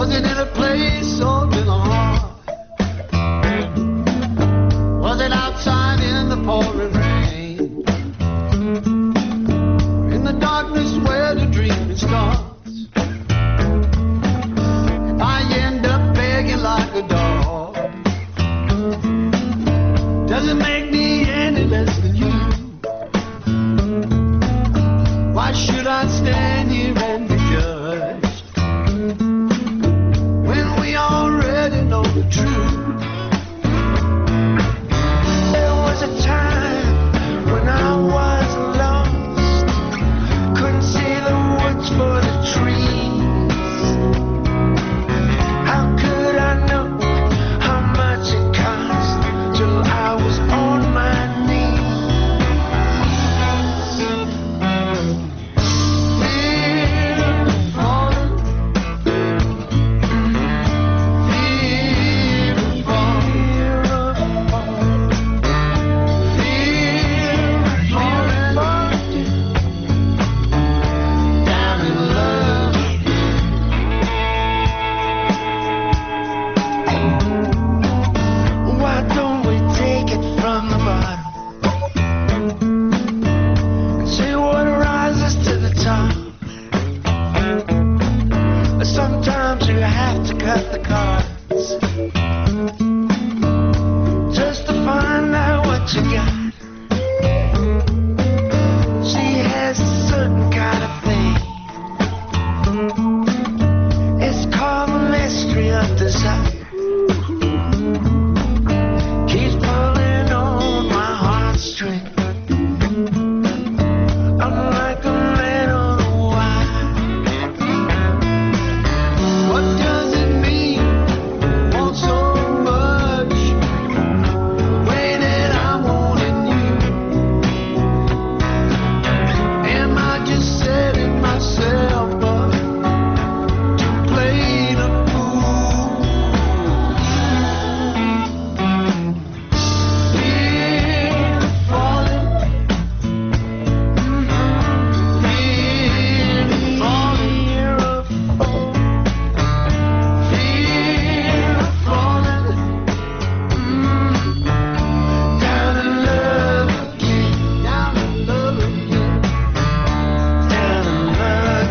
Was it in a place or in a heart? Was it outside in the pouring rain? In the darkness where the dream starts? If I end up begging like a dog, does it make me any less than you? Why should I stand here and be judged when we already know the truth? There was a time when I was lost, couldn't see the woods for the trees. How could I know how much it cost till I was on my knees? Sometimes you have to cut the cards just to find out what you got. She has a certain kind of thing. It's called the mystery of desire. Keeps pulling on my heartstring. I'm like a man on a wire. What does it mean? Want so much, way that I'm wanting you. Am I just setting myself up to play the fool? Fear of falling, fear of falling, fear of falling. Fear of falling, down in love again, down in love again, down in love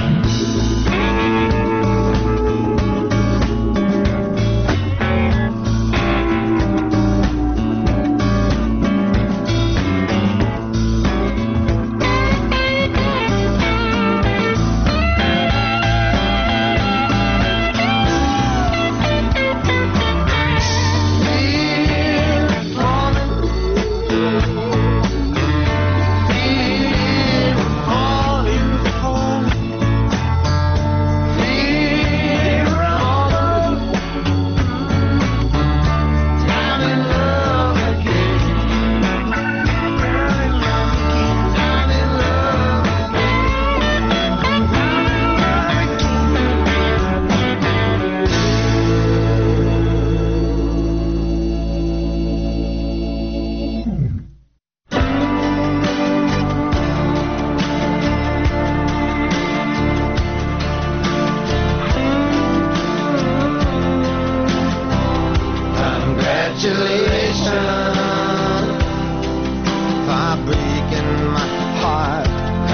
congratulations for breaking my heart.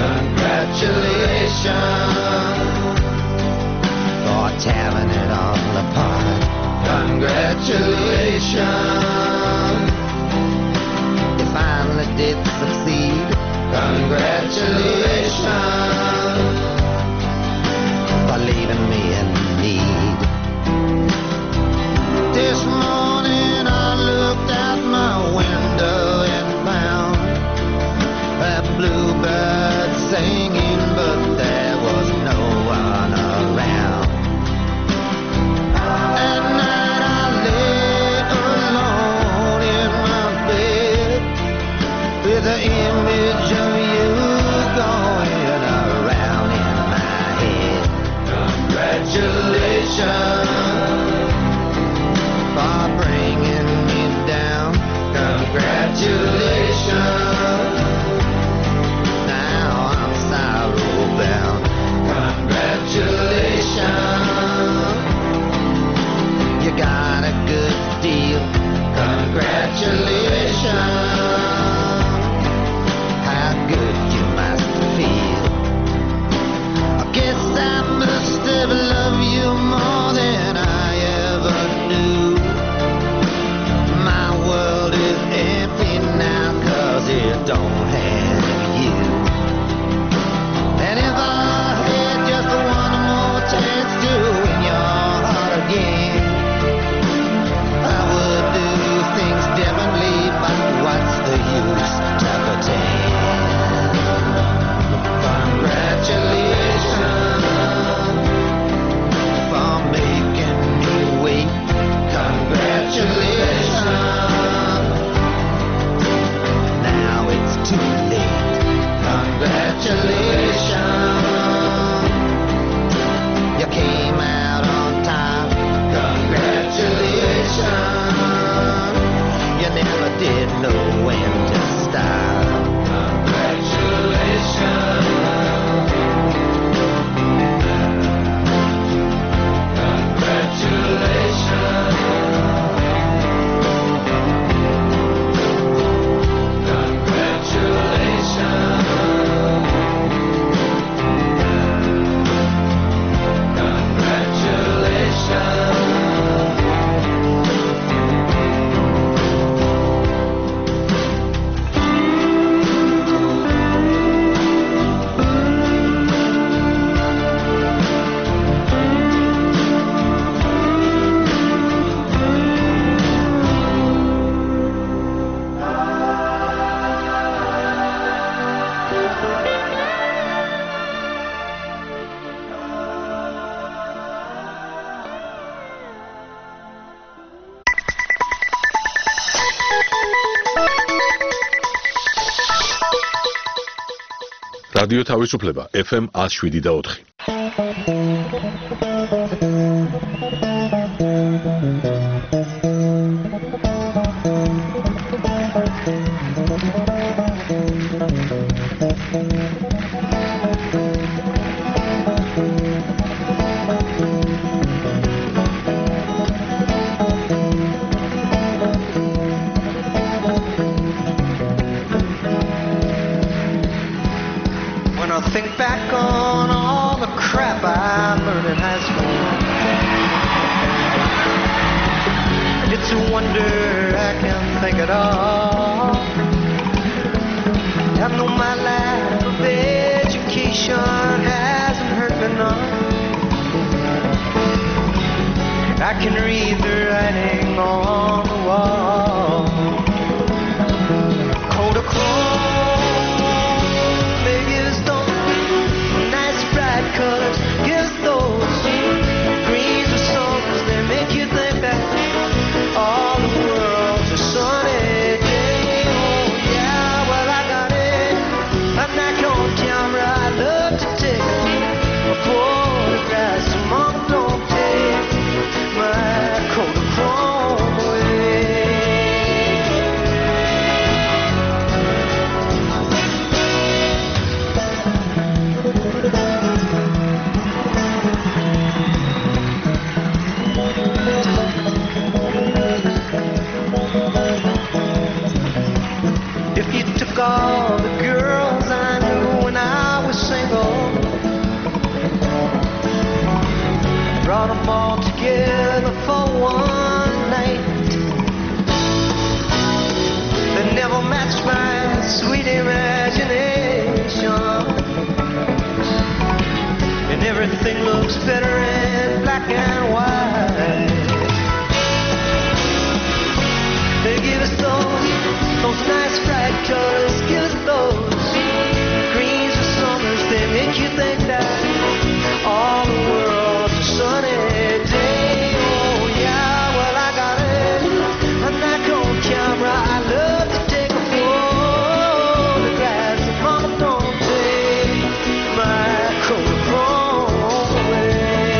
Congratulations for tearing it all apart. Congratulations, you finally did succeed. Congratulations for leaving me in need. This morning I looked out my window and found a bluebird singing, but there was no one around. At night I lay alone in my bed with the image of you going around in my head. Congratulations for bringing me down. Congratulations, now I'm sorrow bound. Congratulations. რადიო თავისუფლება FM 107.4. Think back on all the crap I learned in high school. It's a wonder I can think at all. I know my lack of education hasn't hurt me none. I can read the writing on the wall. Kodachrome. Colors, gives those greens or summers, they make you think that all the world's a sunny day. Oh yeah, well I got it. I'm not on camera. I love to take a photograph. So mama, don't take my Kodachrome away. If you took all the girls I knew when I was single, brought them all together for one night, they never matched my sweet imagination, and everything looks better in black and white. They give us those nice bright colors, give us those greens or summers. They make you think that all the world's a sunny day. Oh yeah, well I got it. I'm not on camera. I love to take a photograph. So mama, don't take my Kodachrome away.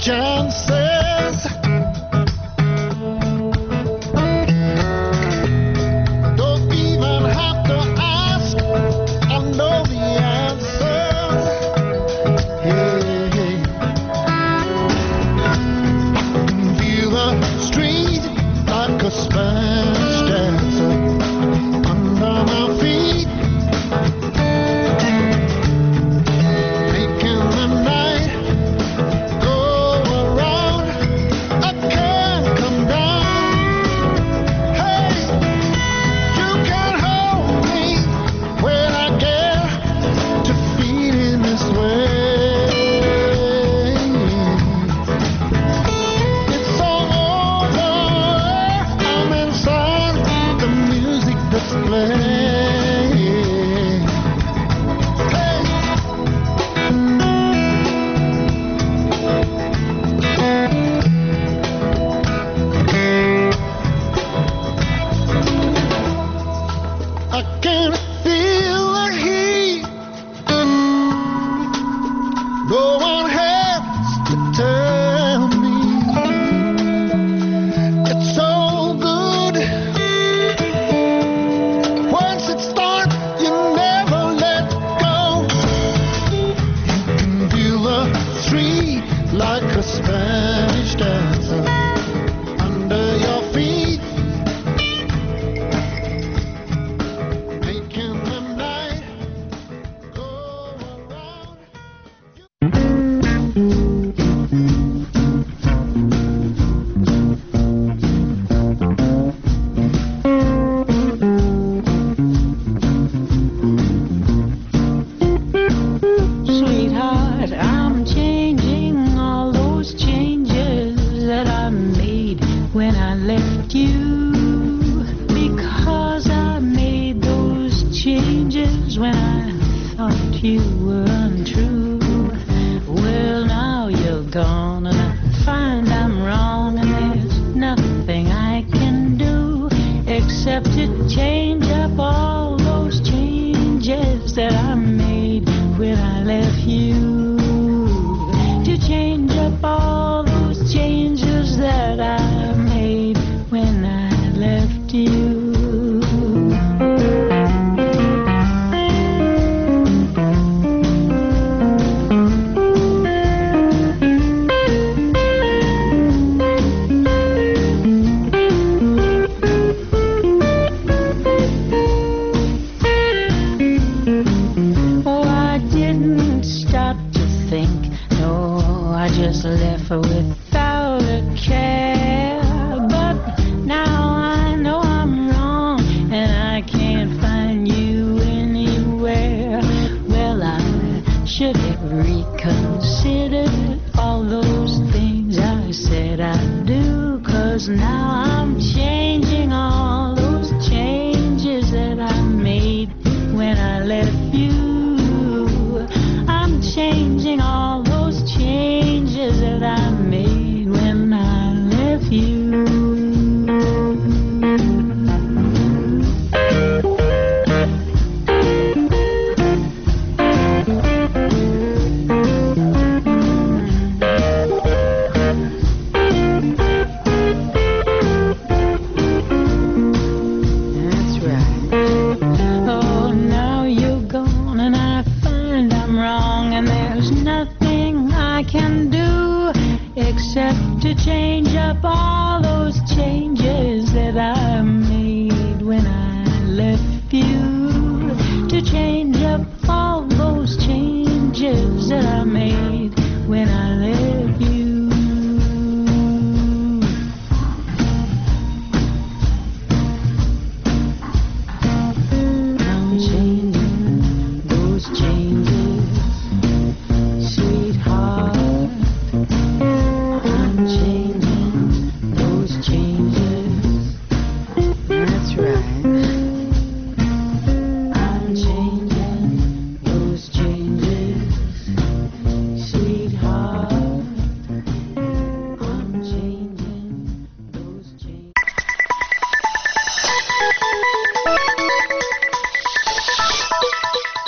chances. Don't even have to ask, I know the answers. Hey, hey. I can feel the street like a Spanish dancer under my feet.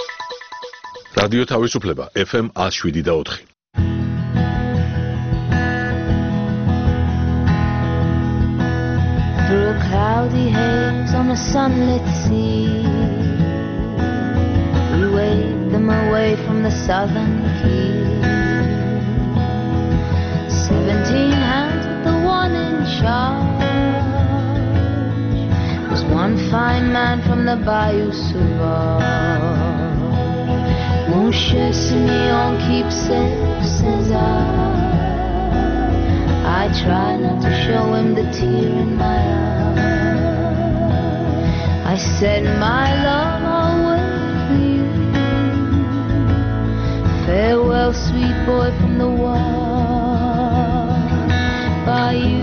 რადიო თავისუფლება FM 107.4. cloudy haze on a sunlit sea. We waved them away from the southern key. 17 hands with the one in charge. There's one fine man from the Bayou Sauvage. Mon cher Simeon, keep safe, says I try not to show him the tear in my eye. I said, my love, I'll wait for you. Farewell, sweet boy from the wall. By you.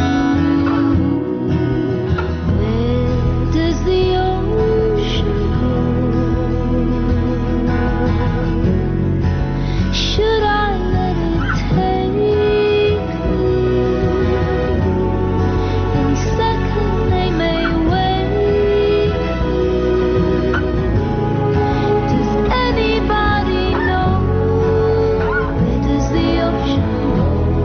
Where does the ocean go? Should I let it take me? Any second they may wake. Does anybody know? Where does the ocean go?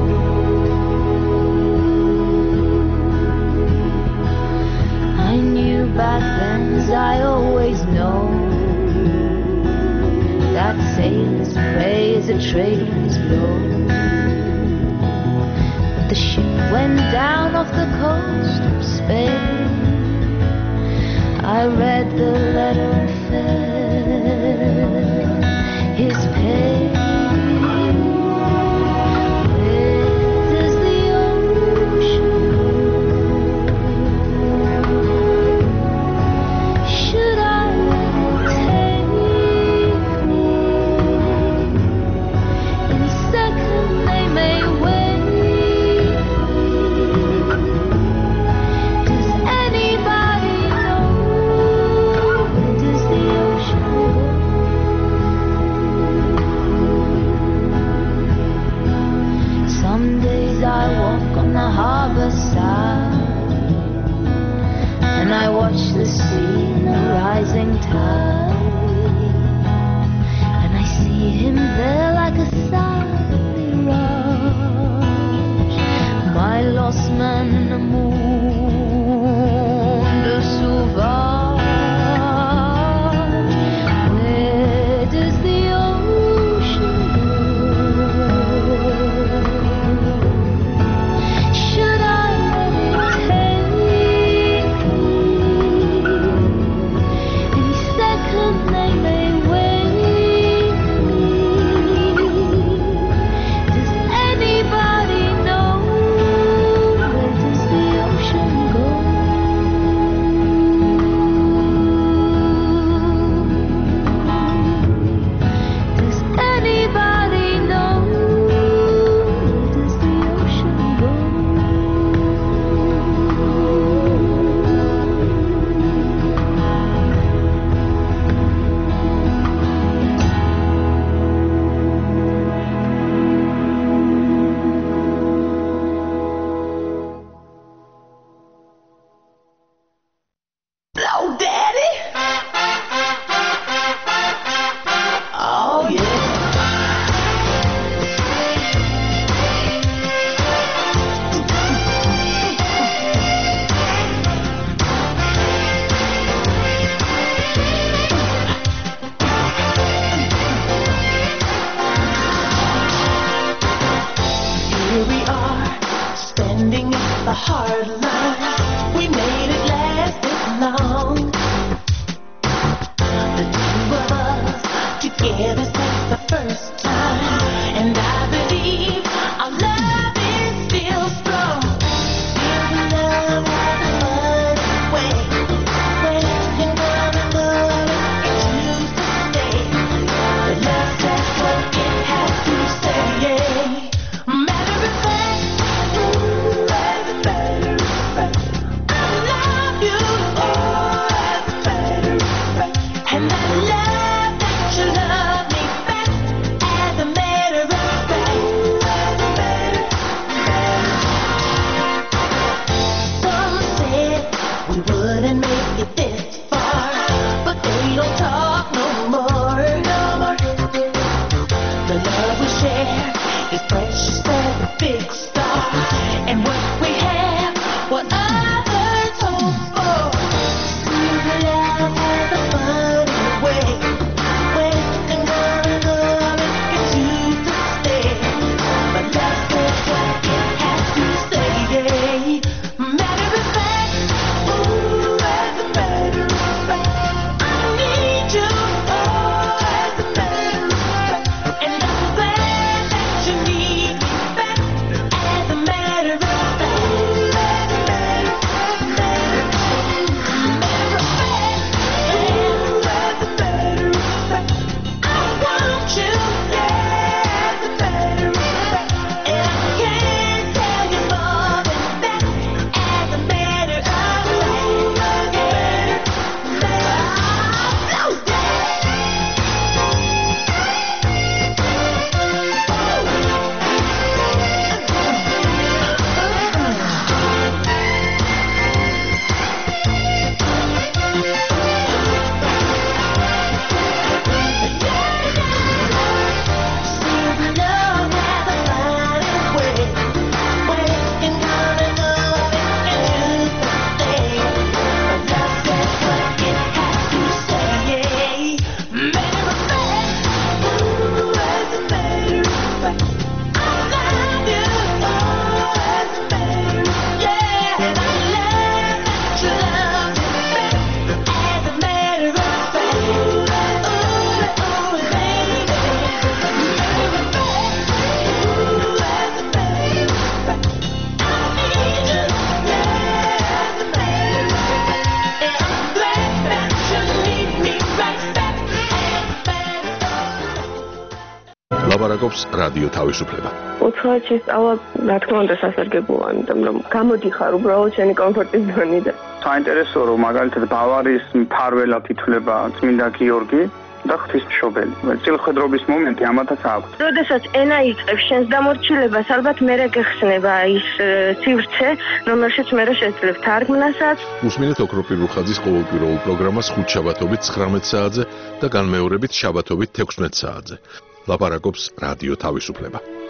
I knew back then, as I always know, that sailors pray as a trade winds blow. But the ship went down off the coast of Spain. I read the letter and felt his pain. Where does the ocean go? Should I let it take me? Any second they may wake. Does anybody know? Where does the ocean go? Some days I walk on the harbor side, and I watch the sea in the rising tide, and I see him there like a silent mirage, my lost man in the monde sauvage. Where does the ocean go? Should I let it take me? Any second they may wake. Does anybody know? Where does the ocean go? Does anybody know? Where does the ocean go? Hello, Daddy. Oh, yeah. Here we are, standing at the hard line. We made it last this long. The two of us together since the first time, and I believe our love is still strong. Still the love has a funny way. When you know the love it chooses to stay. The love says what it has to say. Matter of fact, as a matter of fact, I love you. Oh, as a matter of fact, and I love that you love me back. As a matter of fact, as a matter of fact. Some said we wouldn't make it this far, but they don't talk no more, no more. The love we share is precious as a big star, and what we have, what others hold ლაპარაკობს რადიო თავისუფლება. უცხოეთში სწავლა, რა თქმა უნდა, სასარგებლოა, იმიტომ რომ გამოდიხარ უბრალოდ შენი კომფორტის ზონიდან. საინტერესოა, რომ მაგალითად ბავარიის მფარველად ითვლება წმინდა გიორგი და ღვთისმშობელი. წილხვედრობის მომენტი ამათაც აქვს. როდესაც ენა იწყებს შენს დამორჩილებას, ალბათ მერე გეხსნება ის სივრცე, რომელშიც მერე შეძლებ თარგმნასაც. უსმინეთ ოქროპირ რუხაძის ყოველკვირეულ პროგრამას ხუთშაბათობით 19 საათზე და განმეორებით შაბათობით 16 საათზე. ლაპარაკობს რადიო თავისუფლება.